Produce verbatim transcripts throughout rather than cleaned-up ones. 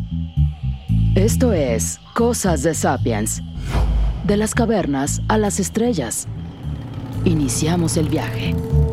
Esto es Cosas de Sapiens. De las cavernas a las estrellas. Iniciamos el viaje.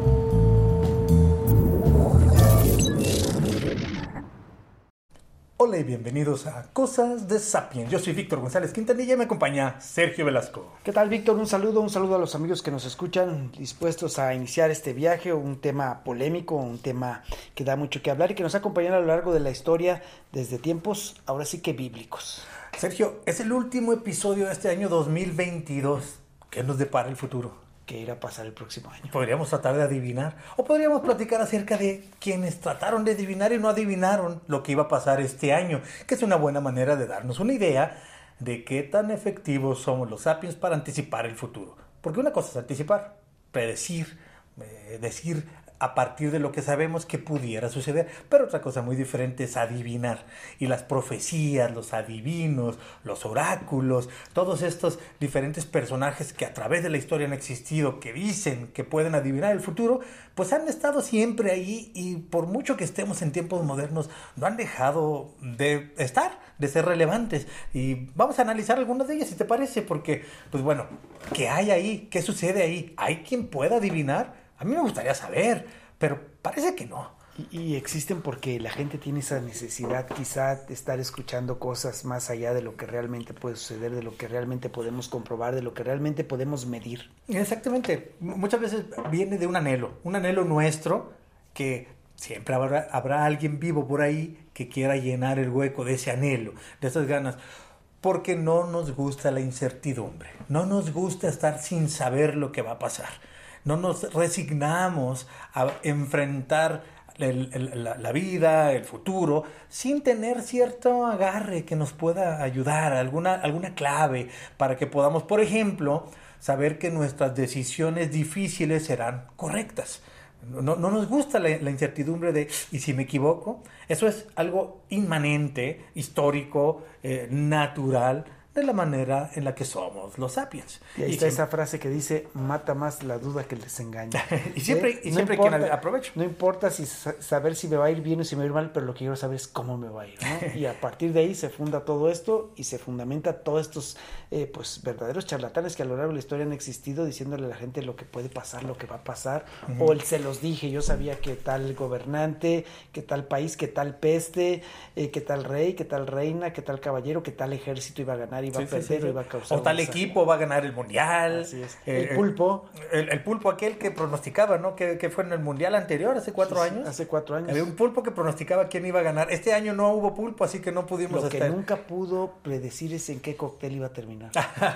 Hola y bienvenidos a Cosas de Sapiens. Yo soy Víctor González Quintanilla y me acompaña Sergio Velasco. ¿Qué tal, Víctor? Un saludo, un saludo a los amigos que nos escuchan, dispuestos a iniciar este viaje, un tema polémico, un tema que da mucho que hablar y que nos ha acompañado a lo largo de la historia desde tiempos, ahora sí que bíblicos. Sergio, es el último episodio de este año dos mil veintidós. ¿Qué nos depara el futuro? ¿Qué irá a pasar el próximo año? Podríamos tratar de adivinar, o podríamos platicar acerca de quienes trataron de adivinar y no adivinaron lo que iba a pasar este año, que es una buena manera de darnos una idea de qué tan efectivos somos los sapiens para anticipar el futuro. Porque una cosa es anticipar, predecir, eh, decir a partir de lo que sabemos que pudiera suceder, pero otra cosa muy diferente es adivinar. Y las profecías, los adivinos, los oráculos, todos estos diferentes personajes que a través de la historia han existido, que dicen que pueden adivinar el futuro, pues han estado siempre ahí y por mucho que estemos en tiempos modernos, no han dejado de estar, de ser relevantes. Y vamos a analizar algunas de ellas, si te parece, porque, pues bueno, ¿qué hay ahí? ¿Qué sucede ahí? ¿Hay quien pueda adivinar? A mí me gustaría saber, pero parece que no. Y, y existen porque la gente tiene esa necesidad quizá de estar escuchando cosas más allá de lo que realmente puede suceder, de lo que realmente podemos comprobar, de lo que realmente podemos medir. Exactamente. Muchas veces viene de un anhelo, un anhelo nuestro que siempre habrá, habrá alguien vivo por ahí que quiera llenar el hueco de ese anhelo, de esas ganas. Porque no nos gusta la incertidumbre, no nos gusta estar sin saber lo que va a pasar. No nos resignamos a enfrentar el, el, la, la vida, el futuro, sin tener cierto agarre que nos pueda ayudar, alguna, alguna clave para que podamos, por ejemplo, saber que nuestras decisiones difíciles serán correctas. No, no nos gusta la, la incertidumbre de, ¿y si me equivoco? Eso es algo inmanente, histórico, eh, natural, de la manera en la que somos los sapiens. Y ahí y está siempre, esa frase que dice, mata más la duda que el desengaño. y siempre, ¿Eh? y no siempre importa, quien aprovecho. No importa si saber si me va a ir bien o si me va a ir mal, pero lo que quiero saber es cómo me va a ir, ¿no? Y a partir de ahí se funda todo esto y se fundamenta todos estos eh, pues verdaderos charlatanes que a lo largo de la historia han existido diciéndole a la gente lo que puede pasar, lo que va a pasar, uh-huh. O el se los dije, yo sabía que tal gobernante, que tal país, que tal peste, eh, que tal rey, que tal reina, que tal caballero, que tal ejército iba a ganar, iba sí, a perder, sí, sí, sí. iba a causar. O tal equipo va a ganar el mundial. Así es. Eh, el pulpo. El, el pulpo aquel que pronosticaba, ¿no? Que, que fue en el mundial anterior, hace cuatro sí, años. Hace cuatro años. Había un pulpo que pronosticaba quién iba a ganar. Este año no hubo pulpo, así que no pudimos Lo que estar. nunca pudo predecir es en qué cóctel iba a terminar.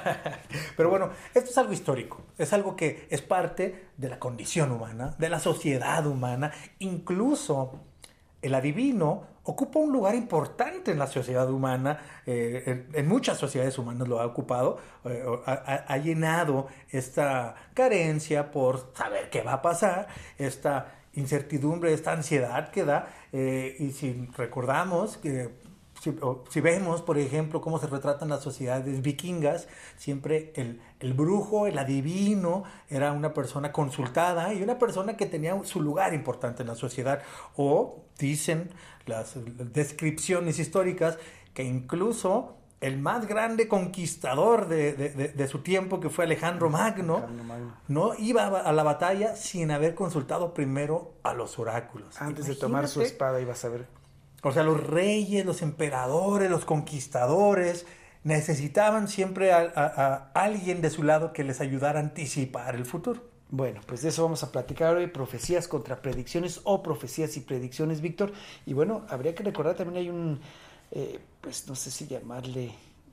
Pero bueno, esto es algo histórico. Es algo que es parte de la condición humana, de la sociedad humana. Incluso el adivino ocupa un lugar importante en la sociedad humana, eh, en, en muchas sociedades humanas lo ha ocupado, eh, ha, ha llenado esta carencia por saber qué va a pasar, esta incertidumbre, esta ansiedad que da, eh, y si recordamos que Si, o, si vemos, por ejemplo, cómo se retratan las sociedades vikingas, siempre el, el brujo, el adivino, era una persona consultada y una persona que tenía su lugar importante en la sociedad. O dicen las, las descripciones históricas que incluso el más grande conquistador de, de, de, de su tiempo, que fue Alejandro Magno, Alejandro Magno, no iba a la batalla sin haber consultado primero a los oráculos. Antes Imagínate, de tomar su espada iba a saber. O sea, los reyes, los emperadores, los conquistadores necesitaban siempre a, a, a alguien de su lado que les ayudara a anticipar el futuro. Bueno, pues de eso vamos a platicar hoy, profecías contra predicciones o profecías y predicciones, Víctor. Y bueno, habría que recordar también hay un, eh, pues no sé si llamarle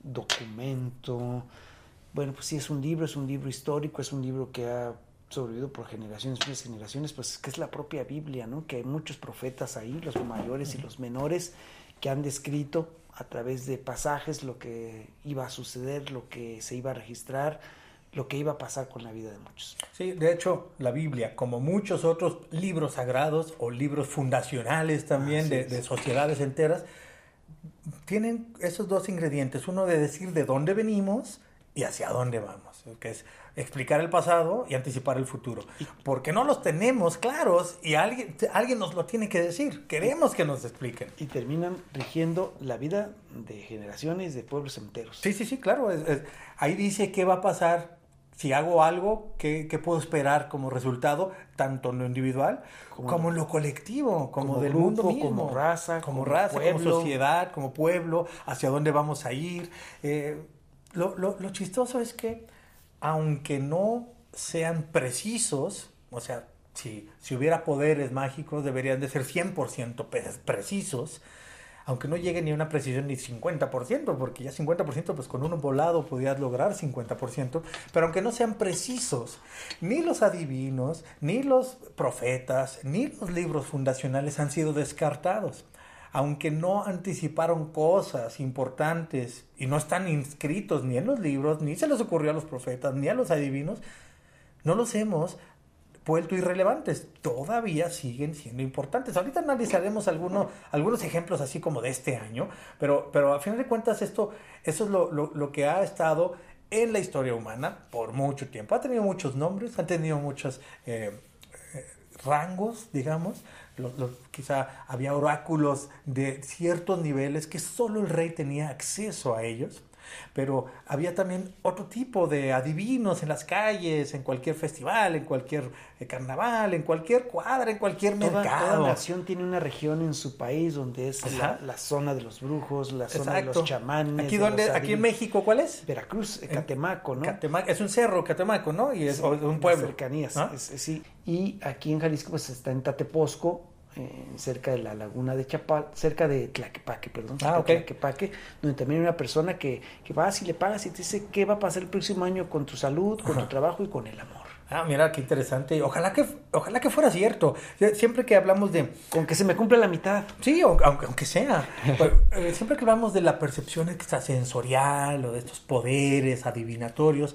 documento. Bueno, pues sí, es un libro, es un libro histórico, es un libro que ha sobrevivido por generaciones, muchas generaciones, pues que es la propia Biblia, ¿no? Que hay muchos profetas ahí, los mayores y los menores, que han descrito a través de pasajes lo que iba a suceder, lo que se iba a registrar, lo que iba a pasar con la vida de muchos. Sí, de hecho, la Biblia, como muchos otros libros sagrados o libros fundacionales también de, de sociedades enteras, tienen esos dos ingredientes, uno de decir de dónde venimos y hacia dónde vamos, que es explicar el pasado y anticipar el futuro, porque no los tenemos claros y alguien, alguien nos lo tiene que decir, queremos que nos expliquen. Y terminan rigiendo la vida de generaciones, de pueblos enteros. Sí, sí, sí, claro, es, es, ahí dice qué va a pasar si hago algo, qué, qué puedo esperar como resultado, tanto en lo individual como, como en lo colectivo, como, como del grupo, mundo mismo, como raza, como, como raza, pueblo. como sociedad, como pueblo, hacia dónde vamos a ir. Eh, lo, lo, lo chistoso es que aunque no sean precisos, o sea, si, si hubiera poderes mágicos deberían de ser cien por ciento precisos, aunque no llegue ni a una precisión ni cincuenta por ciento, porque ya cincuenta por ciento pues con uno volado podías lograr cincuenta por ciento, pero aunque no sean precisos, ni los adivinos, ni los profetas, ni los libros fundacionales han sido descartados. Aunque no anticiparon cosas importantes y no están inscritos ni en los libros, ni se les ocurrió a los profetas, ni a los adivinos, no los hemos vuelto irrelevantes. Todavía siguen siendo importantes. Ahorita analizaremos algunos, algunos ejemplos así como de este año, pero, pero a final de cuentas esto, eso es lo, lo, lo que ha estado en la historia humana por mucho tiempo. Ha tenido muchos nombres, ha tenido muchos eh, eh, rangos, digamos. Los, los, quizá había oráculos de ciertos niveles que solo el rey tenía acceso a ellos, pero había también otro tipo de adivinos en las calles, en cualquier festival, en cualquier eh, carnaval, en cualquier cuadra, en cualquier toda, mercado. Toda nación tiene una región en su país donde es la, la zona de los brujos, la zona Exacto. de los chamanes. Aquí, donde, aquí en México, ¿cuál es? Veracruz, Catemaco, ¿no? Catemaco, es un cerro, Catemaco, ¿no? Y es sí, un pueblo. Cercanías, ¿Ah? es, es, sí. Y aquí en Jalisco pues está en Tateposco, eh, cerca de la laguna de Chapal, cerca de Tlaquepaque, perdón, ah, okay. Tlaquepaque, donde también hay una persona que, que vas y le pagas y te dice qué va a pasar el próximo año con tu salud, con Ajá. tu trabajo y con el amor. Ah, mira, qué interesante. Ojalá que, ojalá que fuera cierto. Siempre que hablamos de... Con que se me cumpla la mitad. Sí, aunque, aunque sea. Pero, eh, siempre que hablamos de la percepción extrasensorial o de estos poderes adivinatorios,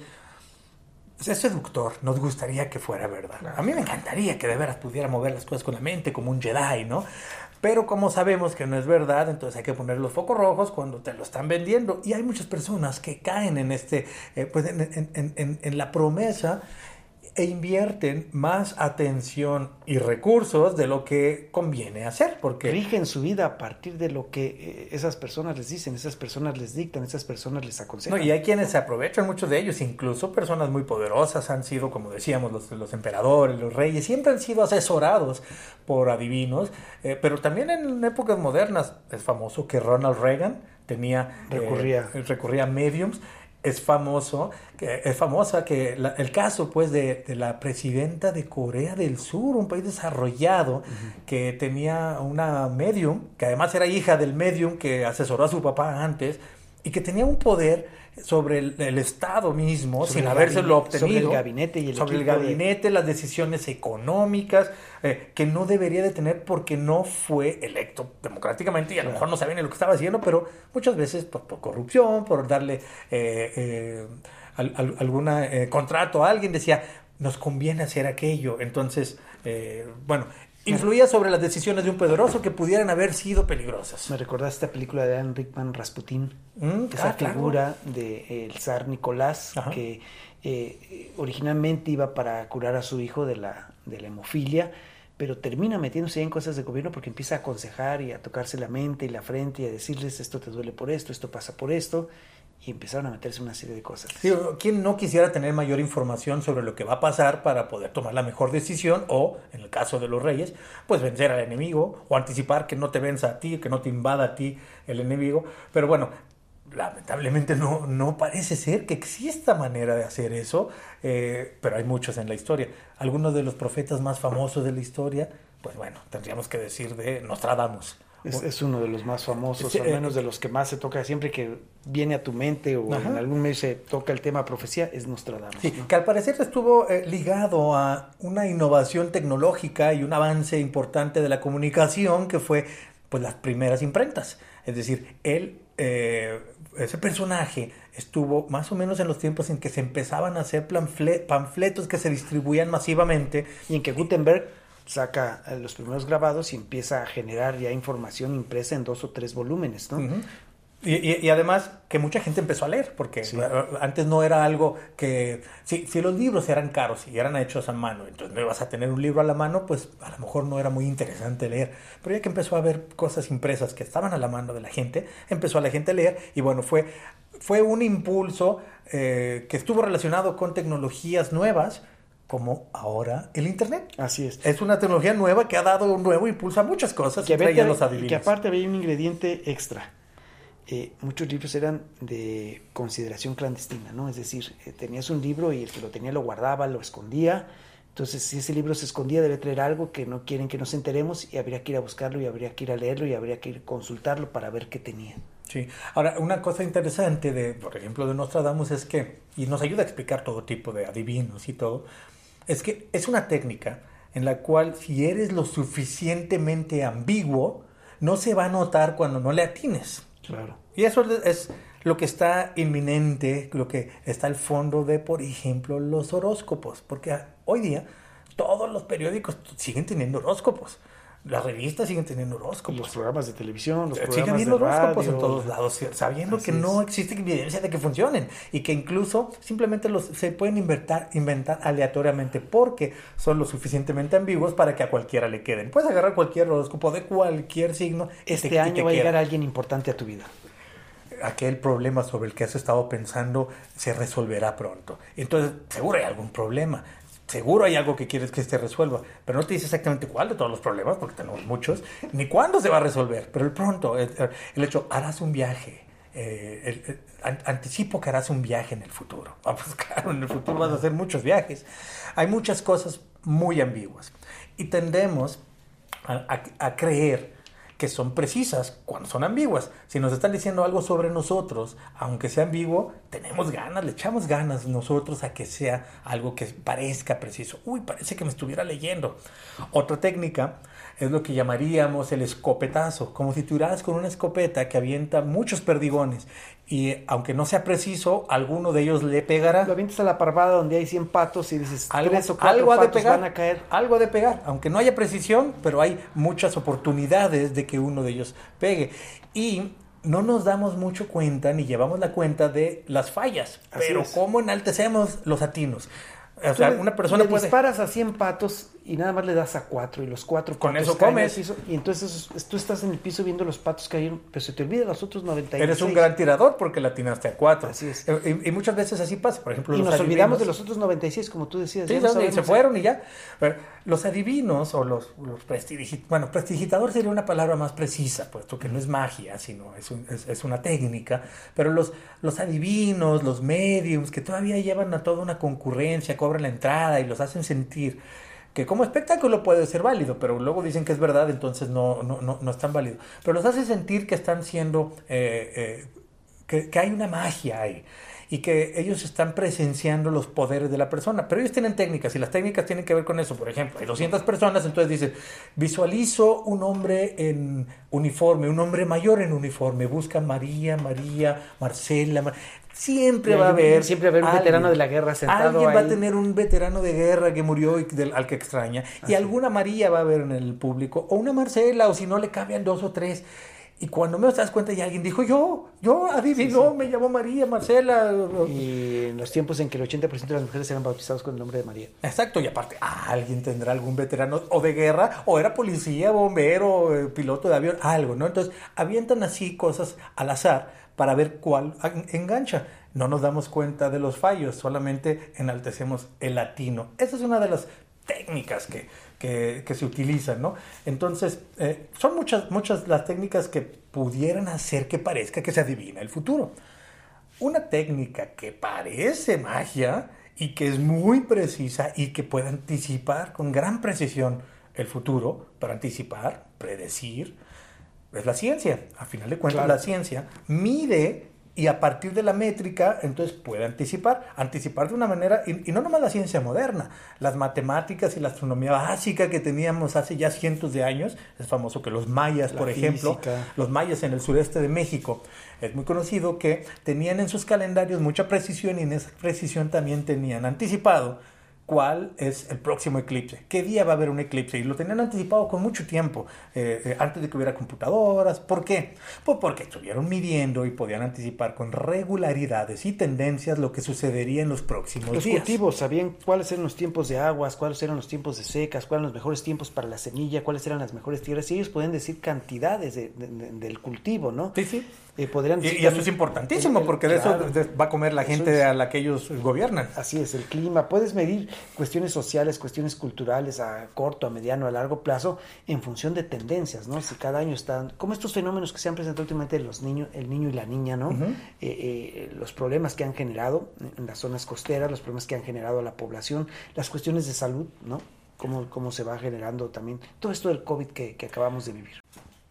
es seductor, nos gustaría que fuera verdad. A mí me encantaría que de veras pudiera mover las cosas con la mente como un Jedi, ¿no? Pero como sabemos que no es verdad, entonces hay que poner los focos rojos cuando te lo están vendiendo. Y hay muchas personas que caen en este, eh, pues en, en, en, en, en la promesa e invierten más atención y recursos de lo que conviene hacer, porque rigen su vida a partir de lo que eh, esas personas les dicen, esas personas les dictan, esas personas les aconsejan. No, y hay quienes se aprovechan, muchos de ellos, incluso personas muy poderosas han sido, como decíamos, los, los emperadores, los reyes, siempre han sido asesorados por adivinos, eh, pero también en épocas modernas es famoso que Ronald Reagan tenía recurría, eh, recurría a mediums. Es famoso, que, es famosa que la, el caso pues de, de la presidenta de Corea del Sur, un país desarrollado, uh-huh. que tenía una medium, que además era hija del medium que asesoró a su papá antes, y que tenía un poder sobre el, el Estado mismo, sobre sin habérselo obtenido. Sobre el gabinete y el Sobre el gabinete, de... las decisiones económicas, eh, que no debería de tener porque no fue electo democráticamente y a lo mejor no sabía ni lo que estaba haciendo, pero muchas veces por, por corrupción, por darle eh, eh, al, al, algún eh, contrato a alguien, decía, nos conviene hacer aquello. Entonces, eh, bueno... influía sobre las decisiones de un poderoso que pudieran haber sido peligrosas. Me recordaste esta película de Alan Rickman, Rasputín, mm, esa ah, figura claro. del zar Nicolás, Ajá. que eh, originalmente iba para curar a su hijo de la, de la hemofilia, pero termina metiéndose en cosas de gobierno porque empieza a aconsejar y a tocarse la mente y la frente y a decirles esto te duele por esto, esto pasa por esto, y empezaron a meterse una serie de cosas. Sí, ¿quién no quisiera tener mayor información sobre lo que va a pasar para poder tomar la mejor decisión o, en el caso de los reyes, pues vencer al enemigo o anticipar que no te venza a ti, que no te invada a ti el enemigo? Pero bueno, lamentablemente no, no parece ser que exista manera de hacer eso, eh, pero hay muchos en la historia. Algunos de los profetas más famosos de la historia, pues bueno, tendríamos que decir de Nostradamus. Es, es uno de los más famosos, sí, al menos de los que más se toca, siempre que viene a tu mente o Ajá. en algún mes se toca el tema profecía, es Nostradamus. Sí, ¿no? Que al parecer estuvo eh, ligado a una innovación tecnológica y un avance importante de la comunicación que fue pues las primeras imprentas. Es decir, él, eh, ese personaje estuvo más o menos en los tiempos en que se empezaban a hacer panfle- panfletos que se distribuían masivamente. Y en que Gutenberg saca los primeros grabados y empieza a generar ya información impresa en dos o tres volúmenes, ¿no? Uh-huh. Y, y, y además que mucha gente empezó a leer, porque sí. antes no era algo que... Si, si los libros eran caros y eran hechos a mano, entonces no ibas a tener un libro a la mano, pues a lo mejor no era muy interesante leer. Pero ya que empezó a haber cosas impresas que estaban a la mano de la gente, empezó a la gente a leer y bueno, fue, fue un impulso eh, que estuvo relacionado con tecnologías nuevas, como ahora el Internet. Así es. Es una tecnología nueva que ha dado un nuevo impulso a muchas cosas, que entre ellas los adivinos. Y que aparte había un ingrediente extra. Eh, muchos libros eran de consideración clandestina, ¿no? Es decir, eh, tenías un libro y el que lo tenía lo guardaba, lo escondía. Entonces, si ese libro se escondía, debe traer algo que no quieren que nos enteremos y habría que ir a buscarlo y habría que ir a leerlo y habría que ir a consultarlo para ver qué tenía. Sí. Ahora, una cosa interesante, de, por ejemplo, de Nostradamus es que, y nos ayuda a explicar todo tipo de adivinos y todo, es que es una técnica en la cual si eres lo suficientemente ambiguo, no se va a notar cuando no le atines. Claro. Y eso es lo que está inminente, lo que está al fondo de, por ejemplo, los horóscopos. Porque hoy día todos los periódicos siguen teniendo horóscopos. Las revistas siguen teniendo horóscopos. Los programas de televisión, los Siguen programas habiendo de horóscopos radio, en todos lados, sabiendo que es. no existe evidencia de que funcionen y que incluso simplemente los se pueden inventar, inventar aleatoriamente porque son lo suficientemente ambiguos para que a cualquiera le queden. Puedes agarrar cualquier horóscopo de cualquier signo. Este te, año te va a queda. llegar alguien importante a tu vida. Aquel problema sobre el que has estado pensando se resolverá pronto. Entonces, seguro hay algún problema. Seguro hay algo que quieres que se resuelva, pero no te dice exactamente cuál de todos los problemas, porque tenemos muchos, ni cuándo se va a resolver, pero el pronto, el, el hecho, harás un viaje, eh, el, el, anticipo que harás un viaje en el futuro. Ah, pues claro, en el futuro vas a hacer muchos viajes. Hay muchas cosas muy ambiguas y tendemos a, a, a creer que son precisas cuando son ambiguas. Si nos están diciendo algo sobre nosotros, aunque sea ambiguo, tenemos ganas, le echamos ganas nosotros a que sea algo que parezca preciso. Uy, parece que me estuviera leyendo. Otra técnica es lo que llamaríamos el escopetazo, como si tiraras con una escopeta que avienta muchos perdigones y aunque no sea preciso, alguno de ellos le pegará. Lo avientas a la parvada donde hay cien patos y dices, algo, tres o cuatro algo patos ha de pegar, van a caer. Algo ha de pegar, aunque no haya precisión, pero hay muchas oportunidades de que uno de ellos pegue. Y no nos damos mucho cuenta, ni llevamos la cuenta de las fallas. Así pero es. ¿cómo enaltecemos los atinos? O sea, Tú le, una persona le puede... disparas a cien patos y nada más le das a cuatro y los cuatro con patos eso caen comes. al piso, y entonces tú estás en el piso viendo los patos caer, pero se te olvidan los otros noventa y seis. Eres un gran tirador porque le atinaste a cuatro. Así es. Y, y muchas veces así pasa. Por ejemplo, y los nos adivinos, olvidamos de los otros noventa y seis, como tú decías. Sí, ya no se fueron y ya. Pero los adivinos o los, los prestigitadores, bueno, prestidigitador sería una palabra más precisa, puesto que no es magia, sino es, un, es, es una técnica. Pero los, los adivinos, los mediums, que todavía llevan a toda una concurrencia, cobran la entrada y los hacen sentir que como espectáculo puede ser válido, pero luego dicen que es verdad, entonces no, no, no, no es tan válido. Pero los hace sentir que están siendo, eh, eh, que, que hay una magia ahí y que ellos están presenciando los poderes de la persona. Pero ellos tienen técnicas y las técnicas tienen que ver con eso. Por ejemplo, hay doscientas personas, entonces dicen, visualizo un hombre en uniforme, un hombre mayor en uniforme, busca María, María, Marcela, Mar... Siempre va a haber... Siempre va a haber un alguien, veterano de la guerra sentado Alguien ahí. va a tener un veterano de guerra que murió y del, al que extraña. Así. Y alguna María va a haber en el público. O una Marcela, o si no le caben dos o tres. Y cuando me das cuenta ya alguien dijo, yo, yo adivinó, sí, sí. me llamó María, Marcela. Y en los tiempos en que el ochenta por ciento de las mujeres eran bautizadas con el nombre de María. Exacto, y aparte, ah, alguien tendrá algún veterano o de guerra, o era policía, bombero, eh, piloto de avión, algo, ¿no? Entonces, avientan así cosas al azar para ver cuál engancha. No nos damos cuenta de los fallos, solamente enaltecemos el latino. Esa es una de las técnicas que, que, que se utilizan, ¿no? Entonces, eh, son muchas, muchas las técnicas que pudieran hacer que parezca que se adivina el futuro. Una técnica que parece magia y que es muy precisa y que puede anticipar con gran precisión el futuro, para anticipar, predecir, es la ciencia. A final de cuentas, claro. La ciencia mide y a partir de la métrica, entonces puede anticipar, anticipar de una manera, y, y no nomás la ciencia moderna, las matemáticas y la astronomía básica que teníamos hace ya cientos de años, es famoso que los mayas, la por ejemplo, física. Los mayas en el sureste de México, es muy conocido que tenían en sus calendarios mucha precisión y en esa precisión también tenían anticipado cuál es el próximo eclipse, qué día va a haber un eclipse, y lo tenían anticipado con mucho tiempo, eh, eh, antes de que hubiera computadoras. ¿Por qué? Pues porque estuvieron midiendo y podían anticipar con regularidades y tendencias lo que sucedería en los próximos los días. Los cultivos sabían cuáles eran los tiempos de aguas, cuáles eran los tiempos de secas, cuáles eran los mejores tiempos para la semilla, cuáles eran las mejores tierras, y ellos podían decir cantidades de, de, de, del cultivo, ¿no? Sí, sí. Eh, podrían y, y eso es importantísimo, el, el, porque claro, de eso va a comer la gente es, a la que ellos gobiernan. Así es, el clima. Puedes medir cuestiones sociales, cuestiones culturales a corto, a mediano, a largo plazo, en función de tendencias, ¿no? Si cada año están, como estos fenómenos que se han presentado últimamente, los niños, el niño y la niña, ¿no? Uh-huh. eh, eh, los problemas que han generado en las zonas costeras, los problemas que han generado a la población, las cuestiones de salud, ¿no? Cómo, cómo se va generando también todo esto del COVID que, que acabamos de vivir.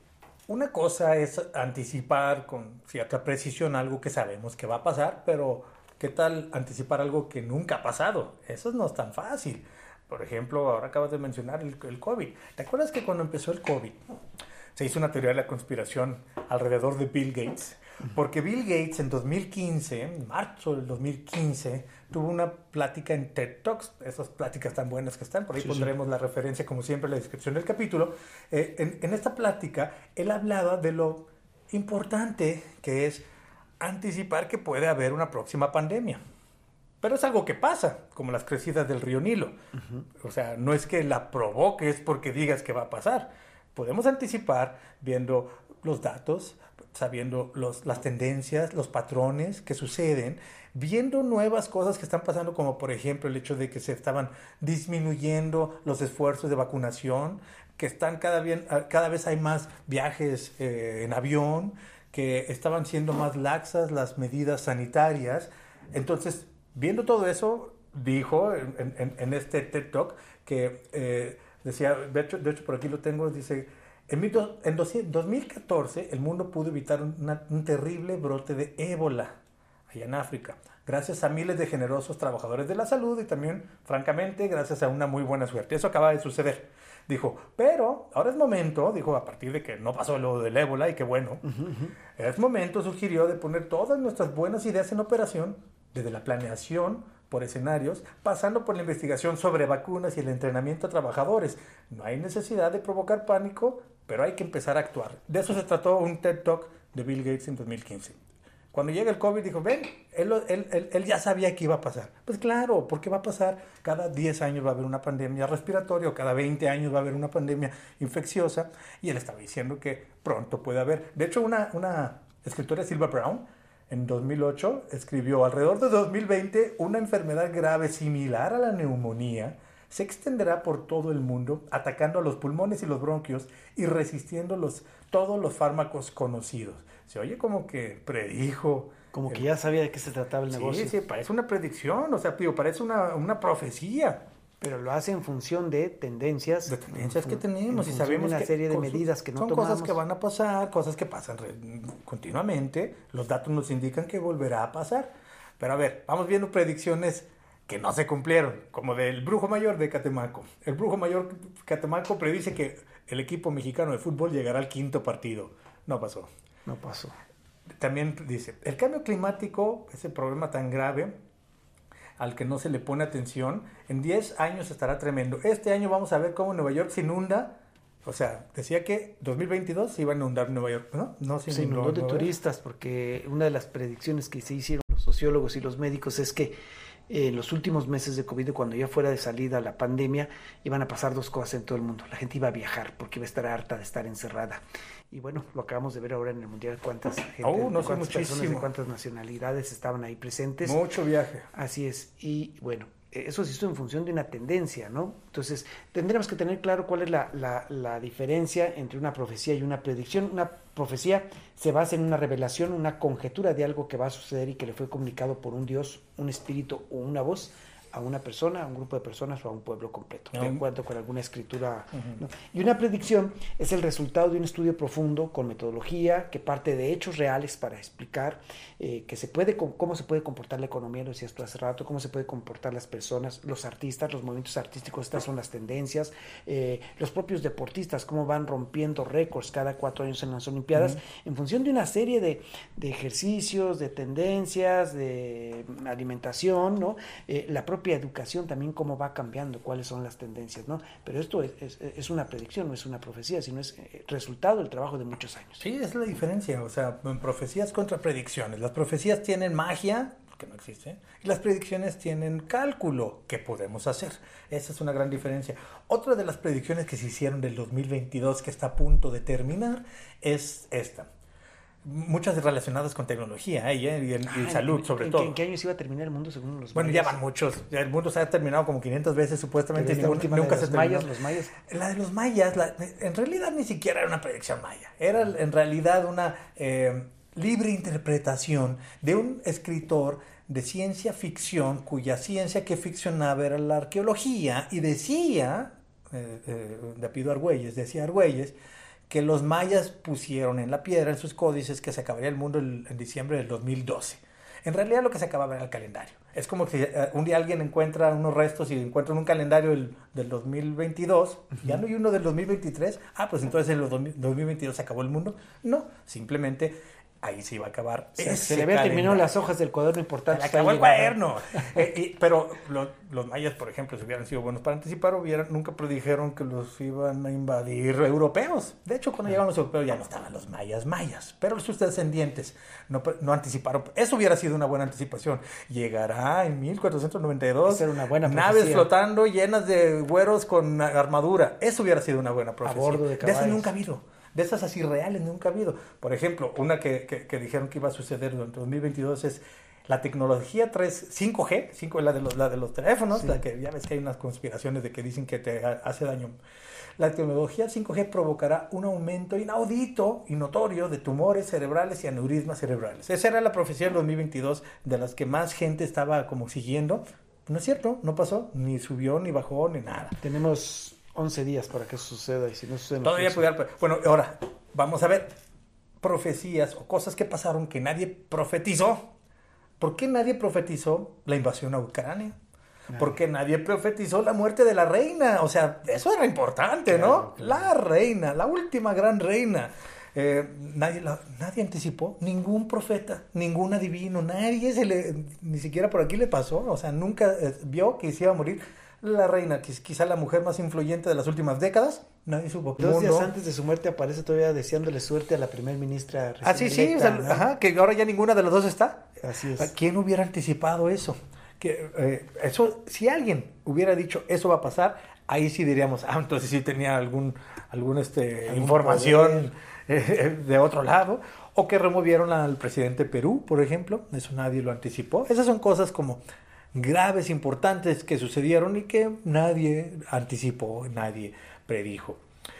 Una cosa es anticipar con cierta precisión algo que sabemos que va a pasar, pero ¿qué tal anticipar algo que nunca ha pasado? Eso no es tan fácil. Por ejemplo, ahora acabas de mencionar el, el COVID. ¿Te acuerdas que cuando empezó el COVID se hizo una teoría de la conspiración alrededor de Bill Gates? Porque Bill Gates en dos mil quince, en marzo del dos mil quince, tuvo una plática en TED Talks, esas pláticas tan buenas que están, por ahí sí, pondremos sí. la referencia como siempre en la descripción del capítulo. Eh, en, en esta plática él hablaba de lo importante que es anticipar que puede haber una próxima pandemia. Pero es algo que pasa, como las crecidas del río Nilo. Uh-huh. O sea, no es que la provoques porque digas que va a pasar. Podemos anticipar viendo los datos, sabiendo los, las tendencias, los patrones que suceden, viendo nuevas cosas que están pasando, como por ejemplo el hecho de que se estaban disminuyendo los esfuerzos de vacunación, que están cada, bien, cada vez hay más viajes eh, en avión, que estaban siendo más laxas las medidas sanitarias. Entonces, viendo todo eso, dijo en, en, en este TED Talk que eh, decía, de hecho, de hecho por aquí lo tengo, dice: En, en dos mil catorce el mundo pudo evitar una, un terrible brote de ébola allá en África, gracias a miles de generosos trabajadores de la salud y también, francamente, gracias a una muy buena suerte. Eso acaba de suceder. Dijo, pero ahora es momento, dijo, a partir de que no pasó lo del ébola, y qué bueno, uh-huh, uh-huh. es momento, sugirió, de poner todas nuestras buenas ideas en operación, desde la planeación por escenarios, pasando por la investigación sobre vacunas y el entrenamiento a trabajadores. No hay necesidad de provocar pánico, pero hay que empezar a actuar. De eso se trató un TED Talk de Bill Gates en dos mil quince. Cuando llega el COVID, dijo, ven, él, él, él, él ya sabía que iba a pasar. Pues claro, porque va a pasar. Cada diez años va a haber una pandemia respiratoria, o cada veinte años va a haber una pandemia infecciosa, y él estaba diciendo que pronto puede haber. De hecho, una, una escritora, Sylvia Browne, en dos mil ocho, escribió, alrededor de dos mil veinte, una enfermedad grave similar a la neumonía se extenderá por todo el mundo, atacando a los pulmones y los bronquios y resistiendo los, todos los fármacos conocidos. Se oye como que predijo. Como que el, ya sabía de qué se trataba el sí, negocio. Sí, parece una predicción, o sea, tío, parece una, una profecía. Pero lo hace en función de tendencias. De tendencias que tenemos y sabemos de una que serie de cosas, medidas que no son tomamos. Cosas que van a pasar, cosas que pasan continuamente. Los datos nos indican que volverá a pasar. Pero a ver, vamos viendo predicciones que no se cumplieron, como del Brujo Mayor de Catemaco. El Brujo Mayor de Catemaco predice que el equipo mexicano de fútbol llegará al quinto partido. No pasó. No pasó. También dice, el cambio climático, ese problema tan grave al que no se le pone atención, en diez años estará tremendo. Este año vamos a ver cómo Nueva York se inunda. O sea, decía que dos mil veintidós se iba a inundar Nueva York, ¿no? No se inundó, se inundó de turistas, porque una de las predicciones que se hicieron los sociólogos y los médicos es que en los últimos meses de COVID, cuando ya fuera de salida la pandemia, iban a pasar dos cosas en todo el mundo. La gente iba a viajar porque iba a estar harta de estar encerrada. Y bueno, lo acabamos de ver ahora en el Mundial, cuántas gente, oh, no sé, cuántas muchísimo. personas de cuántas nacionalidades estaban ahí presentes. Mucho viaje. Así es. Y bueno, eso se hizo en función de una tendencia, ¿no? Entonces, tendríamos que tener claro cuál es la, la, la diferencia entre una profecía y una predicción. Una profecía se basa en una revelación, una conjetura de algo que va a suceder y que le fue comunicado por un Dios, un espíritu o una voz a una persona, a un grupo de personas o a un pueblo completo, de acuerdo con alguna escritura. Uh-huh. ¿no? Y una predicción es el resultado de un estudio profundo con metodología que parte de hechos reales para explicar eh, que se puede, cómo se puede comportar la economía, lo decías tú hace rato, cómo se puede comportar las personas, los artistas, los movimientos artísticos, estas son las tendencias, eh, los propios deportistas, cómo van rompiendo récords cada cuatro años en las Olimpiadas, uh-huh. en función de una serie de, de ejercicios, de tendencias, de alimentación, ¿no? Eh, la propia propia educación también cómo va cambiando, cuáles son las tendencias, ¿no? Pero esto es, es, es una predicción, no es una profecía, sino es resultado del trabajo de muchos años. Sí, es la diferencia, o sea, profecías contra predicciones. Las profecías tienen magia, que no existe, y las predicciones tienen cálculo, que podemos hacer. Esa es una gran diferencia. Otra de las predicciones que se hicieron del dos mil veintidós, que está a punto de terminar, es esta. Muchas relacionadas con tecnología, ¿eh? y, y, y ah, salud, en, sobre en, todo. ¿En qué años iba a terminar el mundo según los Bueno, mayas? ya van muchos. Ya el mundo se ha terminado como quinientas veces, supuestamente. Esta última nunca de se los terminó. mayas, los mayas. La de los mayas, la, en realidad ni siquiera era una predicción maya. Era en realidad una eh, libre interpretación de un escritor de ciencia ficción, cuya ciencia que ficcionaba era la arqueología, y decía, eh, eh, de apellido Argüelles, decía Argüelles, que los mayas pusieron en la piedra, en sus códices, que se acabaría el mundo el, en diciembre del dos mil doce. En realidad lo que se acababa era el calendario. Es como si uh, un día alguien encuentra unos restos y encuentra un calendario del, del dos mil veintidós, uh-huh. ya no hay uno del dos mil veintitrés, ah, pues entonces en el dos mil veintidós se acabó el mundo. No, simplemente ahí se iba a acabar. Se, se le había terminado las hojas del cuaderno importante. Se le acabó el cuaderno. eh, y, pero lo, los mayas, por ejemplo, si hubieran sido buenos para anticipar, hubieran, nunca predijeron que los iban a invadir europeos. De hecho, cuando llegaron los europeos ya no estaban los mayas mayas, pero sus descendientes no, no anticiparon. Eso hubiera sido una buena anticipación. Llegará en mil cuatrocientos noventa y dos una buena naves flotando llenas de güeros con armadura. Eso hubiera sido una buena profecía. A bordo de caballos. De eso nunca ha habido. De esas así reales nunca ha habido. Por ejemplo, una que, que, que dijeron que iba a suceder durante dos mil veintidós es la tecnología tres, cinco G, cinco, la, de los, la de los teléfonos, sí. la que ya ves que hay unas conspiraciones de que dicen que te hace daño. La tecnología cinco G provocará un aumento inaudito y notorio de tumores cerebrales y aneurismas cerebrales. Esa era la profecía del dos mil veintidós, de las que más gente estaba como siguiendo. No es cierto, no pasó, ni subió, ni bajó, ni nada. Tenemos once días para que eso suceda, y si no sucede... Todavía puede haber... Bueno, ahora, vamos a ver profecías o cosas que pasaron que nadie profetizó. ¿Por qué nadie profetizó la invasión a Ucrania? Nadie. ¿Por qué nadie profetizó la muerte de la reina? O sea, eso era importante, ¿no? Claro, claro. La reina, la última gran reina. Eh, nadie, la, nadie anticipó, ningún profeta, ningún adivino, nadie se le, ni siquiera por aquí le pasó, o sea, nunca eh, vio que se iba a morir la reina, que es quizá la mujer más influyente de las últimas décadas. Nadie supo. Dos no, días no. antes de su muerte aparece todavía deseándole suerte a la primer ministra recién Ah, sí, sí, electa, o sea, ¿no? ajá, que ahora ya ninguna de las dos está. Así es. ¿Quién hubiera anticipado eso? Que eh, eso, si alguien hubiera dicho eso va a pasar, ahí sí diríamos, ah, entonces sí tenía algún, algún este, ¿Algún información eh, de otro lado. O que removieron al presidente de Perú, por ejemplo, eso nadie lo anticipó. Esas son cosas como graves, importantes que sucedieron y que nadie anticipó, nadie predijo.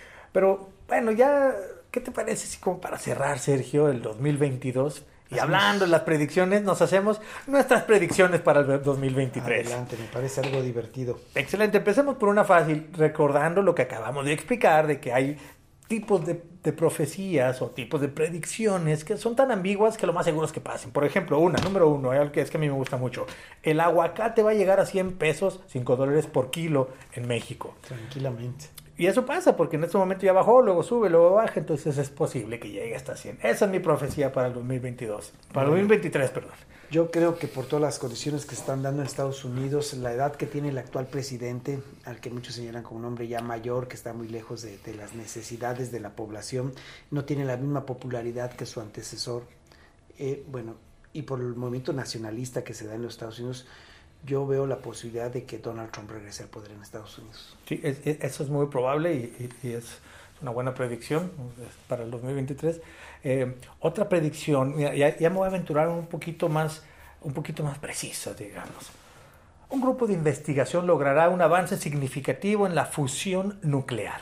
Pero bueno, ya, ¿qué te parece si como para cerrar, Sergio, el dos mil veintidós? Y hacemos... hablando de las predicciones, nos hacemos nuestras predicciones para el dos mil veintitrés. Adelante, me parece algo divertido. Excelente, empecemos por una fácil, recordando lo que acabamos de explicar, de que hay tipos de, de profecías o tipos de predicciones que son tan ambiguas que lo más seguro es que pasen. Por ejemplo, una, número uno, algo que es que a mí me gusta mucho. El aguacate va a llegar a cien pesos, cinco dólares por kilo en México. Tranquilamente. Y eso pasa porque en este momento ya bajó, luego sube, luego baja, entonces es posible que llegue hasta cien. Esa es mi profecía para el dos mil veintidós, para el dos mil veintitrés, perdón. Yo creo que por todas las condiciones que están dando en Estados Unidos, la edad que tiene el actual presidente, al que muchos señalan como un hombre ya mayor, que está muy lejos de, de las necesidades de la población, no tiene la misma popularidad que su antecesor. Eh, bueno, y por el movimiento nacionalista que se da en los Estados Unidos, yo veo la posibilidad de que Donald Trump regrese al poder en Estados Unidos. Sí, es, es, eso es muy probable y, y, y es una buena predicción para el dos mil veintitrés. Eh, otra predicción, ya, ya me voy a aventurar un poquito más, un poquito más precisa, digamos. Un grupo de investigación logrará un avance significativo en la fusión nuclear.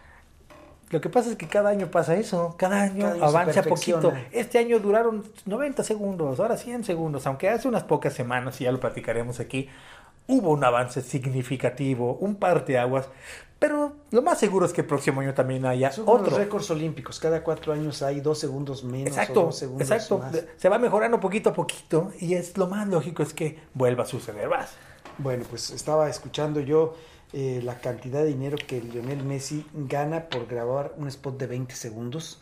Lo que pasa es que cada año pasa eso, cada año, cada año avanza poquito. Este año duraron noventa segundos, ahora cien segundos, aunque hace unas pocas semanas, y ya lo platicaremos aquí, hubo un avance significativo, un parteaguas, pero lo más seguro es que el próximo año también haya Son otro. Son los récords olímpicos, cada cuatro años hay dos segundos menos exacto, o dos segundos exacto. más. Se va mejorando poquito a poquito y es lo más lógico es que vuelva a suceder más. Bueno, pues estaba escuchando yo eh, la cantidad de dinero que Lionel Messi gana por grabar un spot de veinte segundos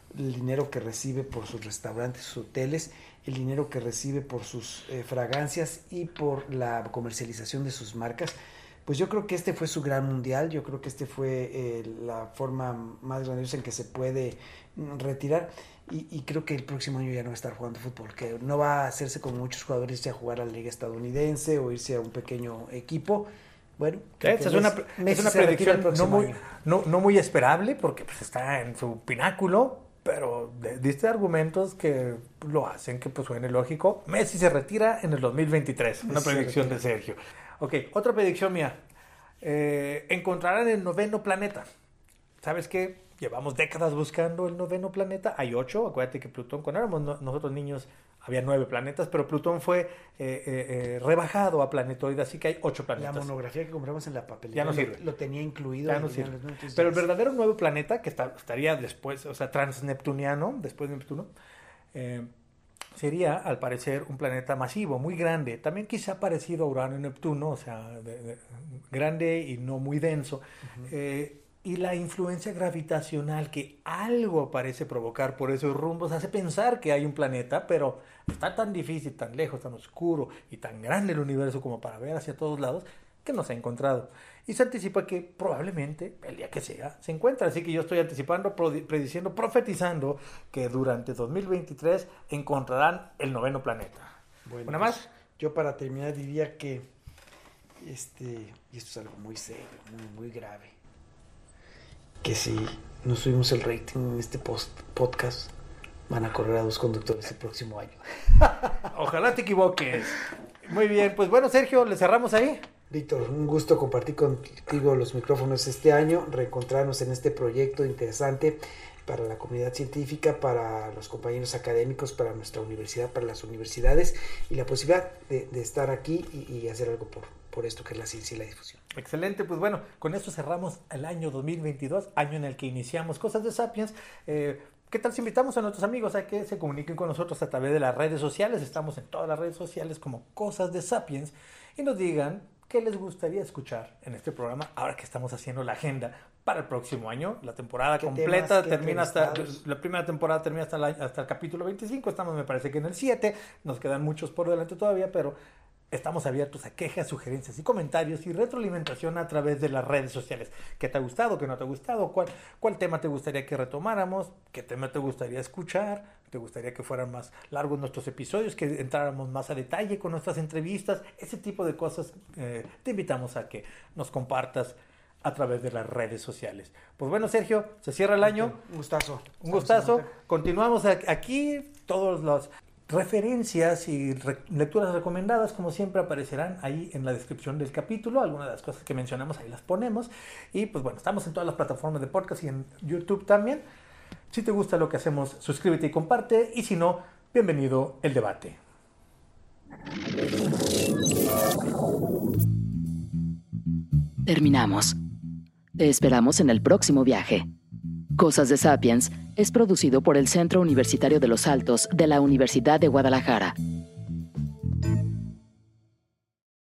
el dinero que recibe por sus restaurantes, sus hoteles, el dinero que recibe por sus eh, fragancias y por la comercialización de sus marcas. Pues yo creo que este fue su gran mundial, yo creo que este fue eh, la forma más grandiosa en que se puede retirar, y, y creo que el próximo año ya no va a estar jugando fútbol, que no va a hacerse como muchos jugadores, irse a jugar a la liga estadounidense o irse a un pequeño equipo. Bueno, esa es una, es una predicción no muy, no, no muy esperable, porque pues está en su pináculo, pero diste argumentos que lo hacen que pues suene lógico. Messi se retira en el dos mil veintitrés, una predicción de Sergio. Ok, otra predicción mía. Eh, encontrarán el noveno planeta. ¿Sabes qué? Llevamos décadas buscando el noveno planeta. Hay ocho. Acuérdate que Plutón, cuando éramos no, nosotros niños, había nueve planetas, pero Plutón fue eh, eh, eh, rebajado a planetoide, así que hay ocho planetas. La monografía que compramos en la papelería ya no sirve. Lo, lo tenía incluido. Ya no sirve. Los, pero el verdadero nuevo planeta, que está, estaría después, o sea, transneptuniano, después de Neptuno, eh, sería, al parecer, un planeta masivo, muy grande. También quizá parecido a Urano y Neptuno, o sea, de, de, grande y no muy denso. Uh-huh. Eh, y la influencia gravitacional que algo parece provocar por esos rumbos hace pensar que hay un planeta, pero está tan difícil, tan lejos, tan oscuro y tan grande el universo como para ver hacia todos lados, que no se ha encontrado. Y se anticipa que probablemente, el día que sea, se encuentra. Así que yo estoy anticipando, prediciendo, profetizando que durante dos mil veintitrés encontrarán el noveno planeta. Bueno, ¿Una pues, más? Yo para terminar diría que, este, y esto es algo muy serio, muy, muy grave, que si no subimos el rating en este post podcast, van a correr a dos conductores el próximo año. Ojalá te equivoques. Muy bien, pues bueno, Sergio, ¿le cerramos ahí? Víctor, un gusto compartir contigo los micrófonos este año, reencontrarnos en este proyecto interesante para la comunidad científica, para los compañeros académicos, para nuestra universidad, para las universidades, y la posibilidad de, de estar aquí y, y hacer algo por, por esto que es la ciencia y la difusión. Excelente, pues bueno, con esto cerramos el año dos mil veintidós, año en el que iniciamos Cosas de Sapiens. Eh, ¿Qué tal si invitamos a nuestros amigos a que se comuniquen con nosotros a través de las redes sociales? Estamos en todas las redes sociales como Cosas de Sapiens, y nos digan qué les gustaría escuchar en este programa ahora que estamos haciendo la agenda para el próximo año. La temporada completa termina hasta, la primera temporada termina hasta, la, hasta el capítulo veinticinco, estamos me parece que en el siete, nos quedan muchos por delante todavía, pero estamos abiertos a quejas, sugerencias y comentarios y retroalimentación a través de las redes sociales. ¿Qué te ha gustado? ¿Qué no te ha gustado? ¿Cuál, cuál tema te gustaría que retomáramos? ¿Qué tema te gustaría escuchar? ¿Te gustaría que fueran más largos nuestros episodios? ¿Que entráramos más a detalle con nuestras entrevistas? Ese tipo de cosas eh, te invitamos a que nos compartas a través de las redes sociales. Pues bueno, Sergio, se cierra el año. Un gustazo. Un gustazo. Continuamos aquí. Todos los referencias y re- lecturas recomendadas, como siempre, aparecerán ahí en la descripción del capítulo. Algunas de las cosas que mencionamos ahí las ponemos. Y pues bueno, estamos en todas las plataformas de podcast y en YouTube también. Si te gusta lo que hacemos, suscríbete y comparte. Y si no, bienvenido el debate. Terminamos. Te esperamos en el próximo viaje. Cosas de Sapiens es producido por el Centro Universitario de los Altos de la Universidad de Guadalajara.